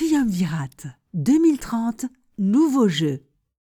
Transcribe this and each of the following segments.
Triumvirate 2030, nouveau jeu.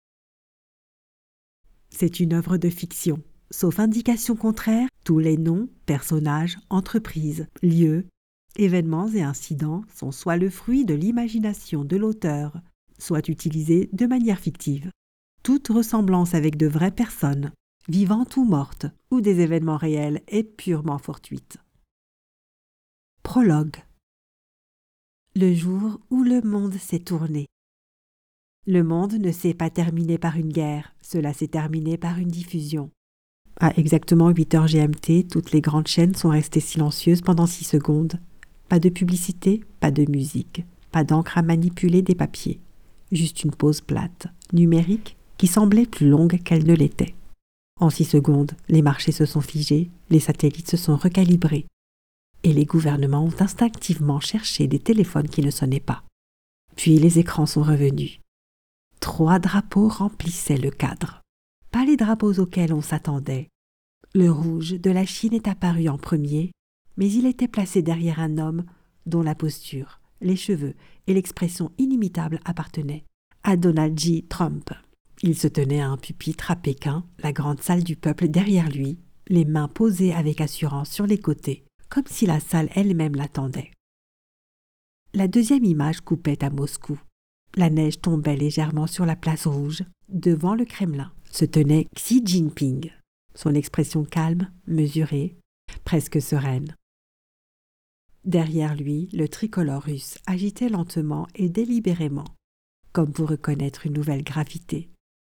C'est une œuvre de fiction. Sauf indication contraire, tous les noms, personnages, entreprises, lieux, événements et incidents sont soit le fruit de l'imagination de l'auteur, soit utilisés de manière fictive. Toute ressemblance avec de vraies personnes, vivantes ou mortes, ou des événements réels est purement fortuite. Prologue. Le jour où le monde s'est tourné. Le monde ne s'est pas terminé par une guerre, cela s'est terminé par une diffusion. À exactement 8h GMT, toutes les grandes chaînes sont restées silencieuses pendant 6 secondes. Pas de publicité, pas de musique, pas d'encre à manipuler des papiers. Juste une pause plate, numérique, qui semblait plus longue qu'elle ne l'était. En 6 secondes, les marchés se sont figés, les satellites se sont recalibrés. Et les gouvernements ont instinctivement cherché des téléphones qui ne sonnaient pas. Puis les écrans sont revenus. 3 drapeaux remplissaient le cadre. Pas les drapeaux auxquels on s'attendait. Le rouge de la Chine est apparu en premier, mais il était placé derrière un homme dont la posture, les cheveux et l'expression inimitable appartenaient à Donald J. Trump. Il se tenait à un pupitre à Pékin, la grande salle du peuple derrière lui, les mains posées avec assurance sur les côtés, comme si la salle elle-même l'attendait. La deuxième image coupait à Moscou. La neige tombait légèrement sur la place rouge. Devant le Kremlin se tenait Xi Jinping, son expression calme, mesurée, presque sereine. Derrière lui, le tricolore russe agitait lentement et délibérément, comme pour reconnaître une nouvelle gravité.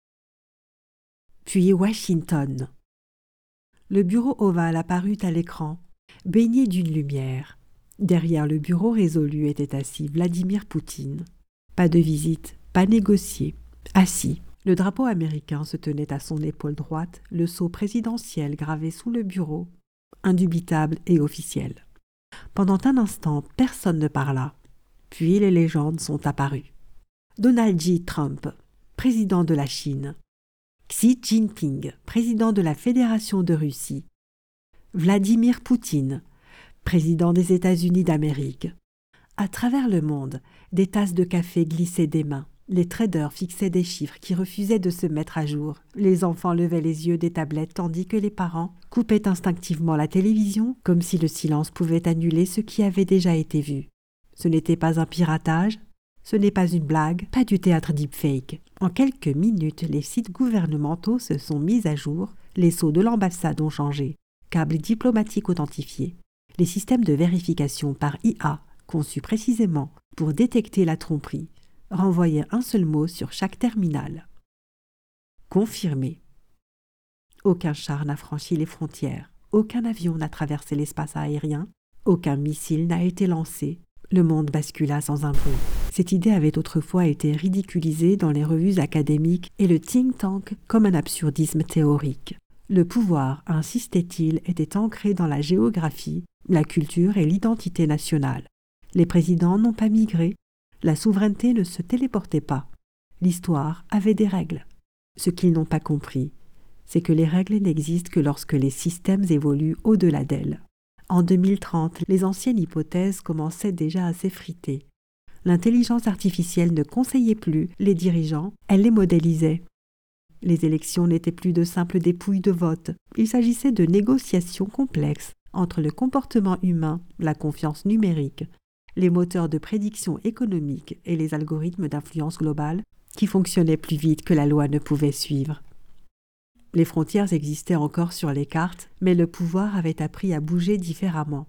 Puis Washington. Le bureau ovale apparut à l'écran, baigné d'une lumière. Derrière le bureau résolu était assis Vladimir Poutine. Pas de visite, pas négocié. Assis, le drapeau américain se tenait à son épaule droite, le sceau présidentiel gravé sous le bureau, indubitable et officiel. Pendant un instant, personne ne parla. Puis les légendes sont apparues. Donald J. Trump, président de la Chine. Xi Jinping, président de la Fédération de Russie. Vladimir Poutine, président des États-Unis d'Amérique. À travers le monde, des tasses de café glissaient des mains. Les traders fixaient des chiffres qui refusaient de se mettre à jour. Les enfants levaient les yeux des tablettes tandis que les parents coupaient instinctivement la télévision comme si le silence pouvait annuler ce qui avait déjà été vu. Ce n'était pas un piratage, ce n'est pas une blague, pas du théâtre deepfake. En quelques minutes, les sites gouvernementaux se sont mis à jour, les sceaux de l'ambassade ont changé, câbles diplomatiques authentifiés, les systèmes de vérification par IA conçus précisément pour détecter la tromperie, renvoyait un seul mot sur chaque terminal. Confirmé. Aucun char n'a franchi les frontières, aucun avion n'a traversé l'espace aérien, aucun missile n'a été lancé. Le monde bascula sans un bruit. Cette idée avait autrefois été ridiculisée dans les revues académiques et le think tank comme un absurdisme théorique. Le pouvoir, insistait-il, était ancré dans la géographie, la culture et l'identité nationale. Les présidents n'ont pas migré, la souveraineté ne se téléportait pas. L'histoire avait des règles. Ce qu'ils n'ont pas compris, c'est que les règles n'existent que lorsque les systèmes évoluent au-delà d'elles. En 2030, les anciennes hypothèses commençaient déjà à s'effriter. L'intelligence artificielle ne conseillait plus les dirigeants, elle les modélisait. Les élections n'étaient plus de simples dépouilles de vote. Il s'agissait de négociations complexes entre le comportement humain, la confiance numérique, les moteurs de prédiction économique et les algorithmes d'influence globale qui fonctionnaient plus vite que la loi ne pouvait suivre. Les frontières existaient encore sur les cartes, mais le pouvoir avait appris à bouger différemment.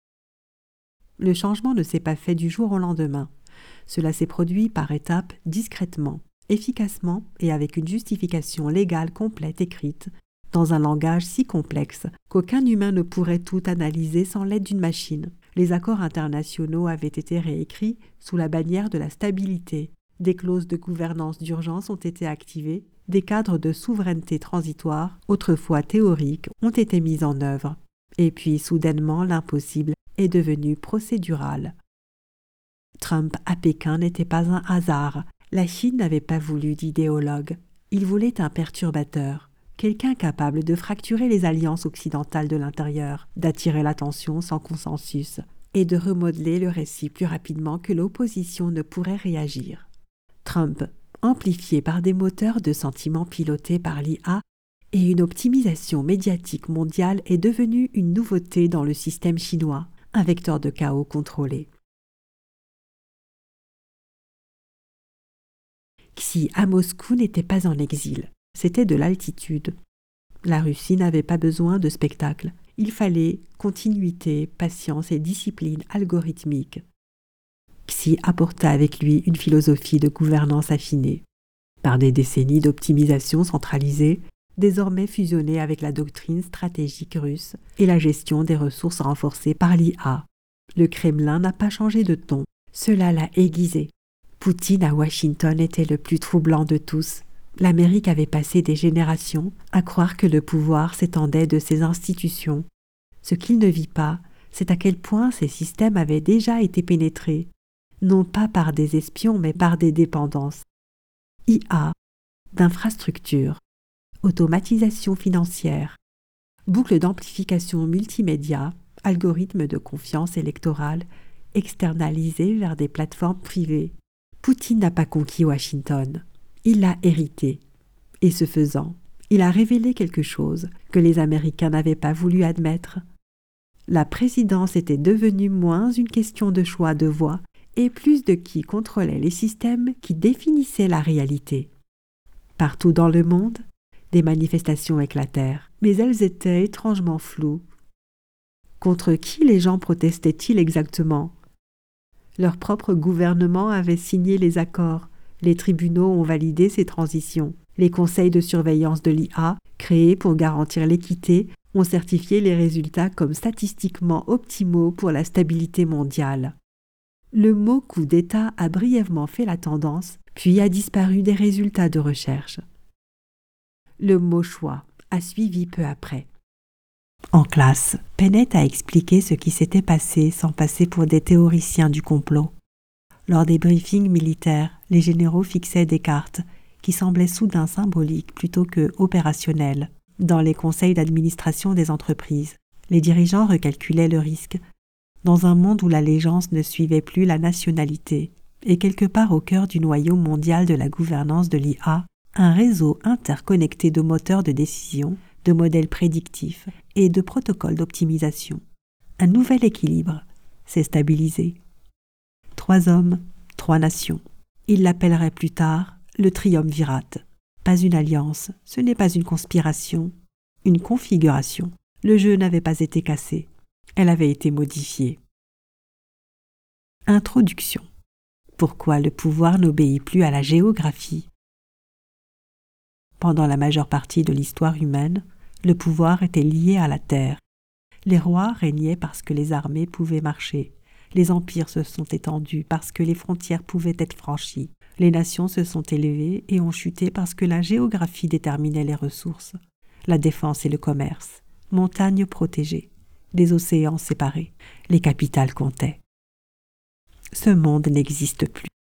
Le changement ne s'est pas fait du jour au lendemain. Cela s'est produit par étapes, discrètement, efficacement et avec une justification légale complète écrite, dans un langage si complexe qu'aucun humain ne pourrait tout analyser sans l'aide d'une machine. Les accords internationaux avaient été réécrits sous la bannière de la stabilité. Des clauses de gouvernance d'urgence ont été activées, des cadres de souveraineté transitoire, autrefois théoriques, ont été mis en œuvre. Et puis, soudainement, l'impossible est devenu procédural. Trump à Pékin n'était pas un hasard. La Chine n'avait pas voulu d'idéologue. Il voulait un perturbateur, quelqu'un capable de fracturer les alliances occidentales de l'intérieur, d'attirer l'attention sans consensus et de remodeler le récit plus rapidement que l'opposition ne pourrait réagir. Trump, amplifié par des moteurs de sentiments pilotés par l'IA et une optimisation médiatique mondiale, est devenu une nouveauté dans le système chinois, un vecteur de chaos contrôlé. Xi à Moscou n'était pas en exil, c'était de l'altitude. La Russie n'avait pas besoin de spectacle, il fallait continuité, patience et discipline algorithmique. Xi apporta avec lui une philosophie de gouvernance affinée. Par des décennies d'optimisation centralisée, désormais fusionnée avec la doctrine stratégique russe et la gestion des ressources renforcées par l'IA. Le Kremlin n'a pas changé de ton, cela l'a aiguisé. Poutine à Washington était le plus troublant de tous. L'Amérique avait passé des générations à croire que le pouvoir s'étendait de ses institutions. Ce qu'il ne vit pas, c'est à quel point ces systèmes avaient déjà été pénétrés, non pas par des espions mais par des dépendances. IA, d'infrastructures, automatisation financière, boucle d'amplification multimédia, algorithmes de confiance électorale, externalisés vers des plateformes privées. Poutine n'a pas conquis Washington, il l'a hérité. Et ce faisant, il a révélé quelque chose que les Américains n'avaient pas voulu admettre. La présidence était devenue moins une question de choix de voix et plus de qui contrôlait les systèmes qui définissaient la réalité. Partout dans le monde, des manifestations éclatèrent, mais elles étaient étrangement floues. Contre qui les gens protestaient-ils exactement ? Leur propre gouvernement avait signé les accords, les tribunaux ont validé ces transitions, les conseils de surveillance de l'IA, créés pour garantir l'équité, ont certifié les résultats comme statistiquement optimaux pour la stabilité mondiale. Le mot coup d'État a brièvement fait la tendance, puis a disparu des résultats de recherche. Le mot choix a suivi peu après. En classe, Pennett a expliqué ce qui s'était passé sans passer pour des théoriciens du complot. Lors des briefings militaires, les généraux fixaient des cartes qui semblaient soudain symboliques plutôt que opérationnelles. Dans les conseils d'administration des entreprises, les dirigeants recalculaient le risque. Dans un monde où l'allégeance ne suivait plus la nationalité, et quelque part au cœur du noyau mondial de la gouvernance de l'IA, un réseau interconnecté de moteurs de décision, de modèles prédictifs et de protocoles d'optimisation. Un nouvel équilibre s'est stabilisé. 3 hommes, 3 nations. Il l'appellerait plus tard le triumvirate. Pas une alliance, ce n'est pas une conspiration, une configuration. Le jeu n'avait pas été cassé, elle avait été modifiée. Introduction. Pourquoi le pouvoir n'obéit plus à la géographie ? Pendant la majeure partie de l'histoire humaine, le pouvoir était lié à la terre. Les rois régnaient parce que les armées pouvaient marcher. Les empires se sont étendus parce que les frontières pouvaient être franchies. Les nations se sont élevées et ont chuté parce que la géographie déterminait les ressources, la défense et le commerce, montagnes protégées, des océans séparés, les capitales comptaient. Ce monde n'existe plus.